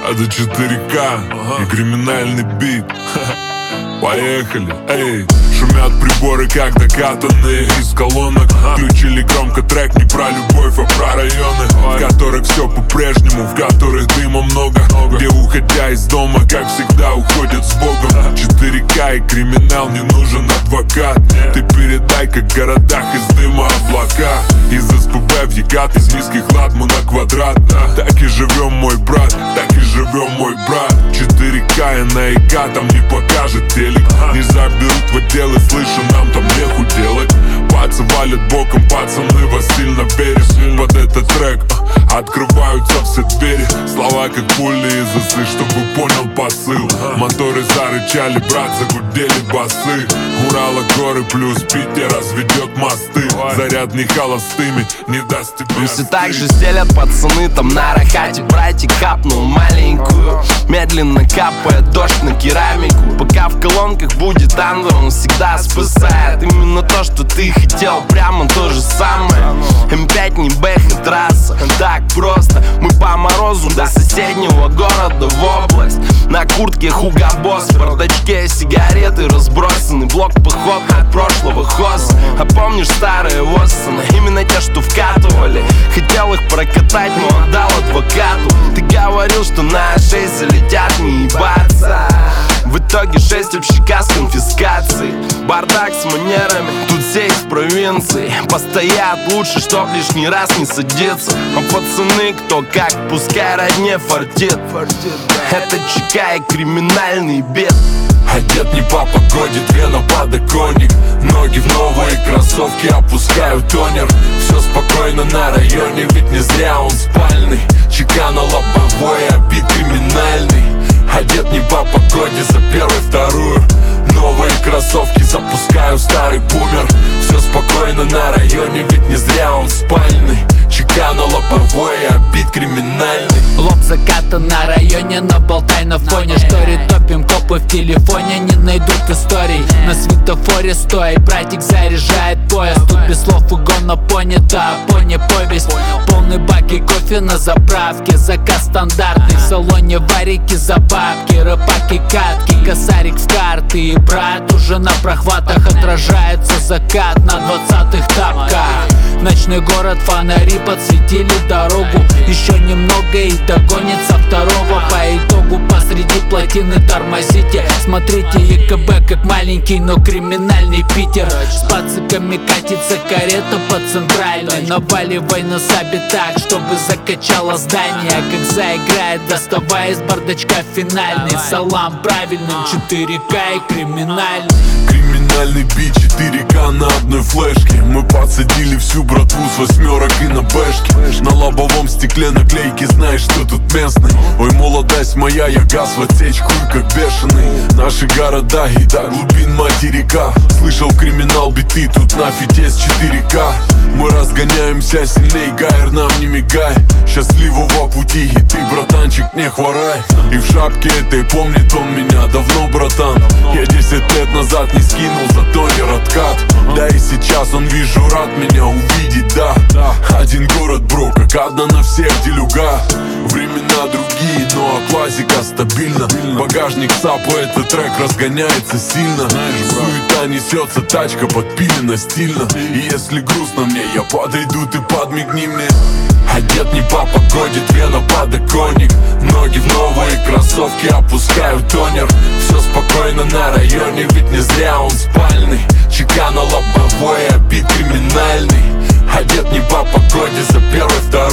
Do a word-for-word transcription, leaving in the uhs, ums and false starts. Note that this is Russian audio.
Это четыре ка и криминальный бит. Поехали, эй. Шумят приборы, как докатанные из колонок. Включили громко трек не про любовь, а про районы, в которых все по-прежнему, в которых дыма много, где, уходя из дома, как всегда, уходят с Богом. четыре ка и криминал, не нужен адвокат. Ты передай, как в городах из дыма облака. Из СПБ в Екат, из низких лад мы на квадрат. Так и живем, мой брат, так и живем, мой брат. четыре ка и на ИК там не покажет телек. Не заберут в отделы, слышу, нам там неху делать. Пацы валят боком, пацаны вас сильно верят. Под этот трек а, открываются все двери. Слова как пули из осы, чтобы понял посыл. Моторы зарычали, брат, загудели басы. Урала горы плюс Питер разведет мосты. Заряд не холостыми, не даст тебе. Все так же стелят пацаны там на рахате. Братик капнул маленькую, медленно капает дождь на керамику. Пока в колонках будет андер, он всегда спасает. Именно то, что ты хотел, прямо то же самое. эм пять не бэх и трасса, так просто. Мы по морозу до соседнего города в область. На куртке Хуга Босс, в бардачке сигареты разбросаны. Блок поход от прошлого хоса. А помнишь старые Воссоны? Именно те, что вкатывали. Хотел их прокатать, но отдал адвокату. Ты говорил, что на шесть залетят, не ебаться. В итоге шесть общака с конфискацией. Бардак с манерами, тут все из провинции. Постоят лучше, чтоб лишний раз не садиться. А пацаны кто как, пускай родне фартит. Это ЧК и криминальный бед. Одет не по погоде, две на подоконник. Ноги в новые кроссовки, опускаю тонер. Все спокойно на районе, ведь не зря он спальный. ЧК на лобовой, а бит криминальный. Одет не по погоде, за первую, вторую. Новые кроссовки, запускаю старый бумер. Все спокойно на районе, ведь не зря он спальный. ЧК на лобовой, а бит криминальный. Лоб заката на районе, но болтай на фоне. Штори топим, копы в телефоне не найдут историй. На светофоре стой, братик заряжает поезд. Тут без слов угон на пони, да, пони повесть. Полный бак и кофе на заправке, заказ стандартный. В салоне варики за бабки, рыбаки катки, косарик в карты. И брат уже на прохватах, отражается закат на двадцатых тапках. Ночной город, фонари подсветили дорогу. Еще немного и догонится второго. По итогу посреди плотины тормозите. Смотрите ЕКБ как маленький, но криминальный Питер. С пациками катится карета по центральной. Наваливай на сабе так, чтобы закачало здание. Как заиграет, доставай из бардачка финальный. Салам правильным, четыре ка и криминальный. Криминальный бит, четыре ка на одной флешке. Мы подсадили всю братву с восьмерок и на бэшке. На лобовом стекле наклейки, знаешь, что тут местный. Ой, молодость моя, я газ в отсечку и как бешеный. Наши города и до глубин материка. Слышал криминал биты, тут на фите с четыре ка. Мы разгоняемся сильней, Гайер, нам не мигай. Счастливого пути, и ты, братанчик, не хворай. И в шапке этой помнит он меня давно, братан. Я десять лет назад не скинул за тонер откат. Да и сейчас он, вижу, рад меня увидеть, да. Один город, бро, как одна на всех делюга. Времена другие, но классика стабильна. Багажник САПа, этот трек разгоняется сильно. Суета несется, тачка подпилена стильно. И если грустно мне, я подойду, ты подмигни мне. Одет не по погоде, две на подоконник. Ноги в новые кроссовки, опускаю тонер. Все спокойно на районе, ведь не зря он спальный. ЧК на лобовой, а бит криминальный. Одет не по погоде, за первый, второй.